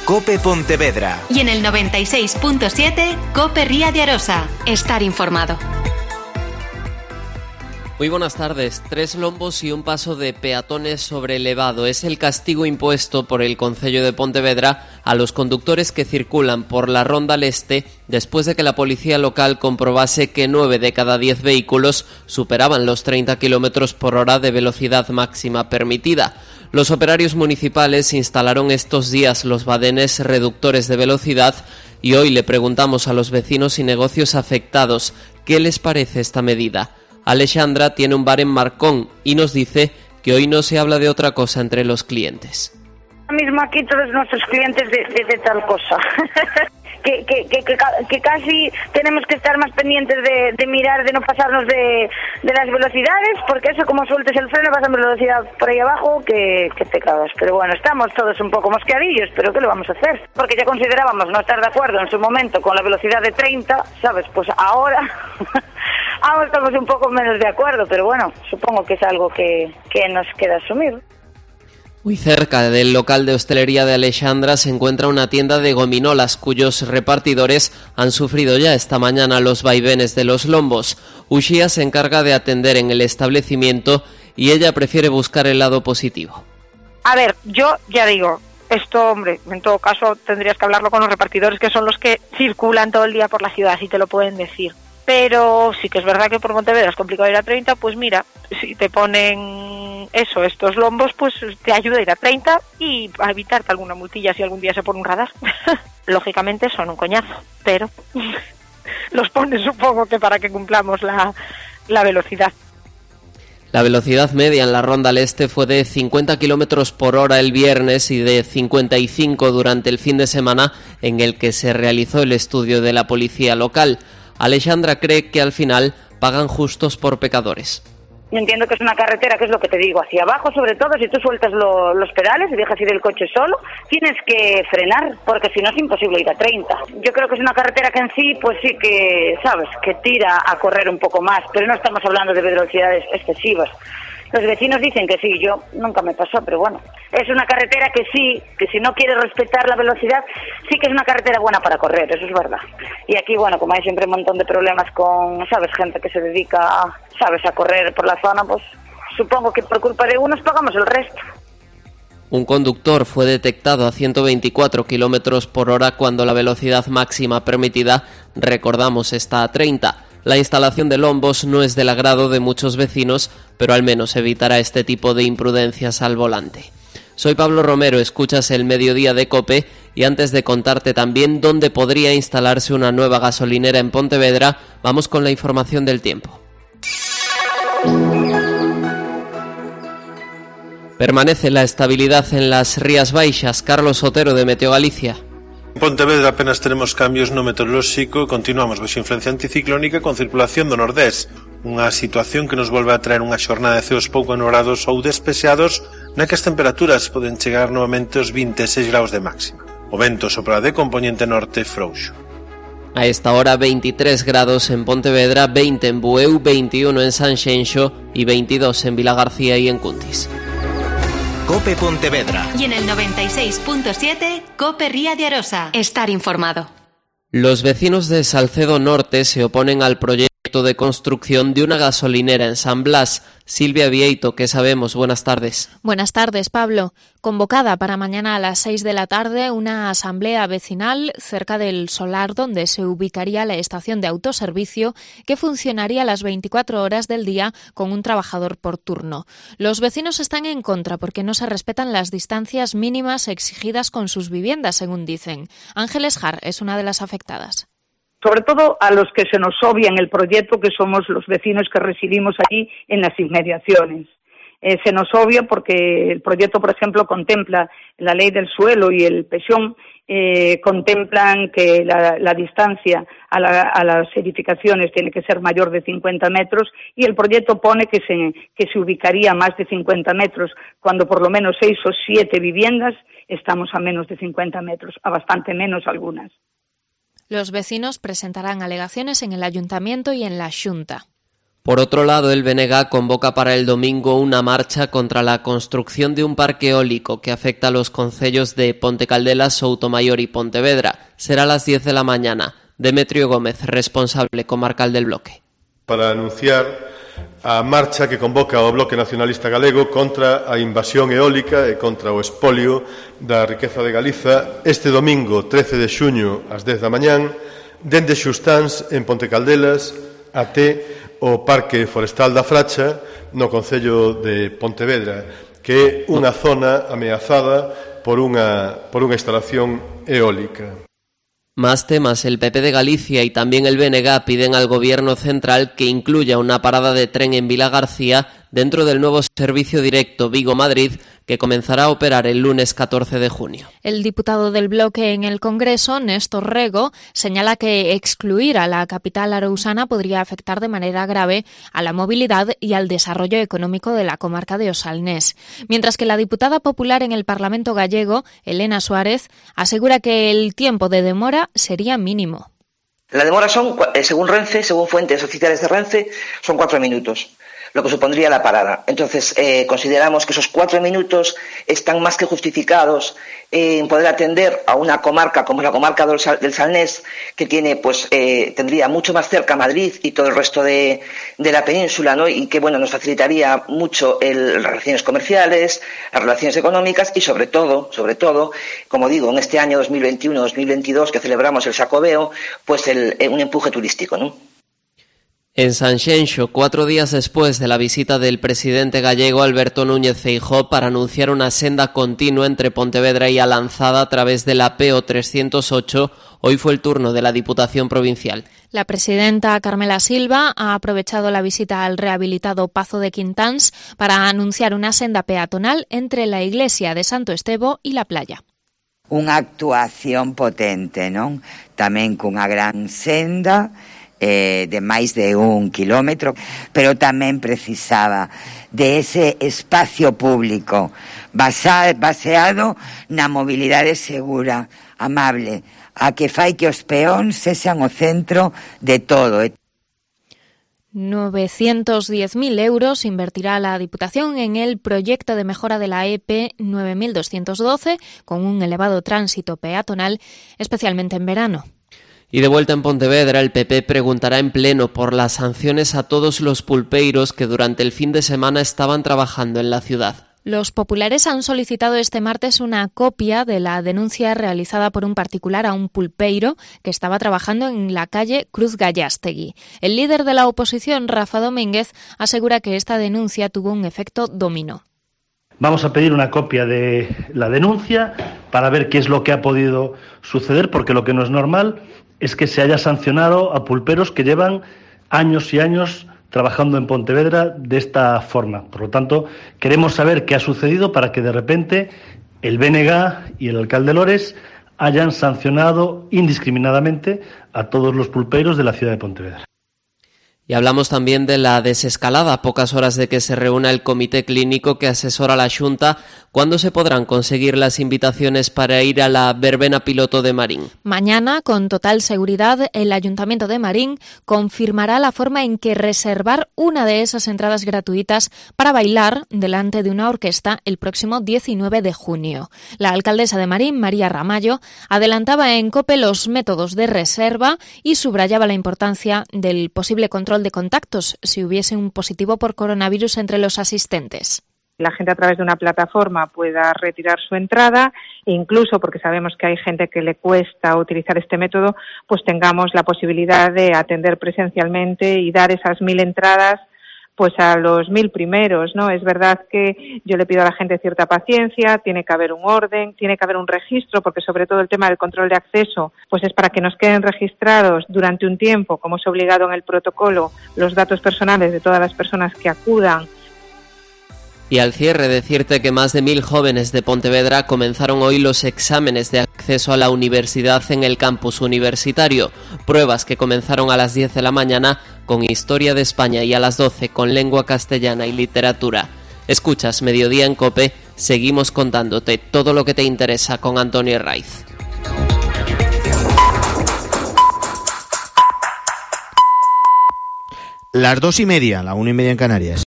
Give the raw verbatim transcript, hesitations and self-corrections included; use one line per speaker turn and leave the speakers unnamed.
COPE Pontevedra.
Y en el noventa y seis punto siete, COPE Ría de Arosa. Estar informado.
Muy buenas tardes. Tres lombos y un paso de peatones sobrelevado es el castigo impuesto por el Concello de Pontevedra a los conductores que circulan por la Ronda Leste después de que la policía local comprobase que nueve de cada diez vehículos superaban los treinta kilómetros por hora de velocidad máxima permitida. Los operarios municipales instalaron estos días los badenes reductores de velocidad y hoy le preguntamos a los vecinos y negocios afectados qué les parece esta medida. Alexandra tiene un bar en Marcón y nos dice que hoy no se habla de otra cosa entre los clientes.
Ahora mismo aquí todos nuestros clientes de, de, de tal cosa. que, que, que, que, que casi tenemos que estar más pendientes de, de mirar, de no pasarnos de, de las velocidades, porque eso, como sueltes el freno, vas a velocidad por ahí abajo, que, que te cagas. Pero bueno, estamos todos un poco mosqueadillos, pero ¿qué le vamos a hacer? Porque ya considerábamos no estar de acuerdo en su momento con la velocidad de treinta, ¿sabes? Pues ahora... Ahora estamos un poco menos de acuerdo, pero bueno, supongo que es algo que, que nos queda asumir.
Muy cerca del local de hostelería de Alexandra se encuentra una tienda de gominolas cuyos repartidores han sufrido ya esta mañana los vaivenes de los lombos. Uxía se encarga de atender en el establecimiento y ella prefiere buscar el lado positivo.
A ver, yo ya digo, esto, hombre, en todo caso tendrías que hablarlo con los repartidores, que son los que circulan todo el día por la ciudad y te lo pueden decir. Pero sí que es verdad que por Pontevedra es complicado ir a treinta, pues mira, si te ponen eso, estos lombos, pues te ayuda a ir a treinta y a evitarte alguna multilla si algún día se pone un radar. Lógicamente son un coñazo, pero los ponen supongo que para que cumplamos la, la velocidad.
La velocidad media en la Ronda al Este fue de cincuenta kilómetros por hora el viernes y de cincuenta y cinco durante el fin de semana en el que se realizó el estudio de la policía local. Alexandra cree que al final pagan justos por pecadores.
Yo entiendo que es una carretera, que es lo que te digo, hacia abajo, sobre todo si tú sueltas lo, los pedales y dejas ir el coche solo, tienes que frenar, porque si no es imposible ir a treinta. Yo creo que es una carretera que en sí, pues sí que, sabes, que tira a correr un poco más, pero no estamos hablando de velocidades excesivas. Los vecinos dicen que sí, yo nunca me pasó, pero bueno, es una carretera que sí, que si no quieres respetar la velocidad, sí que es una carretera buena para correr, eso es verdad. Y aquí, bueno, como hay siempre un montón de problemas con, sabes, gente que se dedica, sabes, a correr por la zona, pues supongo que por culpa de unos pagamos el resto.
Un conductor fue detectado a ciento veinticuatro kilómetros por hora cuando la velocidad máxima permitida, recordamos, está a treinta. La instalación de lombos no es del agrado de muchos vecinos, pero al menos evitará este tipo de imprudencias al volante. Soy Pablo Romero, escuchas el Mediodía de COPE y antes de contarte también dónde podría instalarse una nueva gasolinera en Pontevedra, vamos con la información del tiempo. Permanece la estabilidad en las Rías Baixas. Carlos Otero, de Meteo Galicia.
En Pontevedra apenas tenemos cambios no meteorolóxico e continuamos baixo influencia anticiclónica con circulación do nordés, unha situación que nos volve a traer unha xornada de ceos pouco enhorados ou despexados na que as temperaturas poden chegar novamente aos vinte e seis graus de máxima. O vento sopra de componente norte frouxo.
A esta hora veintitrés grados en Pontevedra, veinte en Bueu, veintiuno en Sanxenxo y veintidós en Vilagarcía y en Cuntis.
COPE Pontevedra.
Y en el noventa y seis punto siete, COPE Ría de Arosa. Estar informado.
Los vecinos de Salcedo Norte se oponen al proyecto de construcción de una gasolinera en San Blas. Silvia Vieito, ¿qué sabemos? Buenas tardes.
Buenas tardes, Pablo. Convocada para mañana a las seis de la tarde una asamblea vecinal cerca del solar donde se ubicaría la estación de autoservicio que funcionaría las veinticuatro horas del día con un trabajador por turno. Los vecinos están en contra porque no se respetan las distancias mínimas exigidas con sus viviendas, según dicen. Ángeles Jar es una de las afectadas.
Sobre todo a los que se nos obvia en el proyecto, que somos los vecinos que residimos allí en las inmediaciones. Eh, se nos obvia porque el proyecto, por ejemplo, contempla la ley del suelo y el PEXón, eh, contemplan que la, la distancia a, la, a las edificaciones tiene que ser mayor de cincuenta metros y el proyecto pone que se, que se ubicaría a más de cincuenta metros, cuando por lo menos seis o siete viviendas estamos a menos de cincuenta metros, a bastante menos algunas.
Los vecinos presentarán alegaciones en el Ayuntamiento y en la Xunta.
Por otro lado, el B N G convoca para el domingo una marcha contra la construcción de un parque eólico que afecta a los concellos de Ponte Caldelas, Soutomaior y Pontevedra. Será a las diez de la mañana. Demetrio Gómez, responsable comarcal del bloque.
Para anunciar a marcha que convoca o Bloque Nacionalista Galego contra a invasión eólica e contra o espolio da riqueza de Galiza este domingo trece de xuño ás dez da mañán dende Xustáns en Ponte Caldelas até o Parque Forestal da Fracha no concello de Pontevedra, que é unha zona ameazada por unha, por unha instalación eólica.
Más temas, el P P de Galicia y también el B N G piden al Gobierno central que incluya una parada de tren en Vilagarcía dentro del nuevo servicio directo Vigo-Madrid que comenzará a operar el lunes catorce de junio.
El diputado del bloque en el Congreso, Néstor Rego, señala que excluir a la capital arousana podría afectar de manera grave a la movilidad y al desarrollo económico de la comarca de Osalnés. Mientras que la diputada popular en el Parlamento gallego, Elena Suárez, asegura que el tiempo de demora sería mínimo.
La demora son, según Renfe, según fuentes oficiales de Renfe, son cuatro minutos. Lo que supondría la parada. Entonces, eh, consideramos que esos cuatro minutos están más que justificados eh, en poder atender a una comarca como la comarca del, Sal, del Salnés, que tiene, pues, eh, tendría mucho más cerca Madrid y todo el resto de, de la península, ¿no? Y que, bueno, nos facilitaría mucho el, las relaciones comerciales, las relaciones económicas y, sobre todo, sobre todo, como digo, en este año dos mil veintiuno dos mil veintidós que celebramos el Xacobeo, pues el, un empuje turístico, ¿no?
En Sanxenxo, cuatro días después de la visita del presidente gallego Alberto Núñez Feijóo para anunciar una senda continua entre Pontevedra y Alanzada a través de la P O trescientos ocho, hoy fue el turno de la Diputación Provincial.
La presidenta Carmela Silva ha aprovechado la visita al rehabilitado Pazo de Quintáns para anunciar una senda peatonal entre la iglesia de Santo Estevo y la playa.
Unha actuación potente, non? Tamén cunha gran senda Eh, de máis de un kilómetro, pero tamén precisaba de ese espacio público basa, baseado na mobilidade segura, amable, a que fai que os peóns sexan o centro de todo.
novecientos diez mil euros invertirá la Diputación en el proyecto de mejora de la E P nueve mil doscientos doce con un elevado tránsito peatonal, especialmente en verano.
Y de vuelta en Pontevedra, el P P preguntará en pleno por las sanciones a todos los pulpeiros que durante el fin de semana estaban trabajando en la ciudad.
Los populares han solicitado este martes una copia de la denuncia realizada por un particular a un pulpeiro que estaba trabajando en la calle Cruz Gallastegui. El líder de la oposición, Rafa Domínguez, asegura que esta denuncia tuvo un efecto dominó.
Vamos a pedir una copia de la denuncia para ver qué es lo que ha podido suceder, porque lo que no es normal es que se haya sancionado a pulperos que llevan años y años trabajando en Pontevedra de esta forma. Por lo tanto, queremos saber qué ha sucedido para que de repente el B N G y el alcalde Lores hayan sancionado indiscriminadamente a todos los pulpeiros de la ciudad de Pontevedra.
Y hablamos también de la desescalada, a pocas horas de que se reúna el comité clínico que asesora a la Xunta. ¿Cuándo se podrán conseguir las invitaciones para ir a la verbena piloto de Marín?
Mañana, con total seguridad, el Ayuntamiento de Marín confirmará la forma en que reservar una de esas entradas gratuitas para bailar delante de una orquesta el próximo diecinueve de junio. La alcaldesa de Marín, María Ramallo, adelantaba en COPE los métodos de reserva y subrayaba la importancia del posible control de contactos si hubiese un positivo por coronavirus entre los asistentes.
La gente a través de una plataforma pueda retirar su entrada, e incluso porque sabemos que hay gente que le cuesta utilizar este método, pues tengamos la posibilidad de atender presencialmente y dar esas mil entradas pues a los mil primeros, ¿no? Es verdad que yo le pido a la gente cierta paciencia, tiene que haber un orden, tiene que haber un registro, porque sobre todo el tema del control de acceso, pues es para que nos queden registrados durante un tiempo, como es obligado en el protocolo, los datos personales de todas las personas que acudan.
Y al cierre, decirte que más de mil jóvenes de Pontevedra comenzaron hoy los exámenes de acceso a la universidad en el campus universitario. Pruebas que comenzaron a las diez de la mañana con Historia de España y a las doce con Lengua Castellana y Literatura. Escuchas Mediodía en COPE, seguimos contándote todo lo que te interesa con Antonio Raiz.
las dos y media, la una y media en Canarias.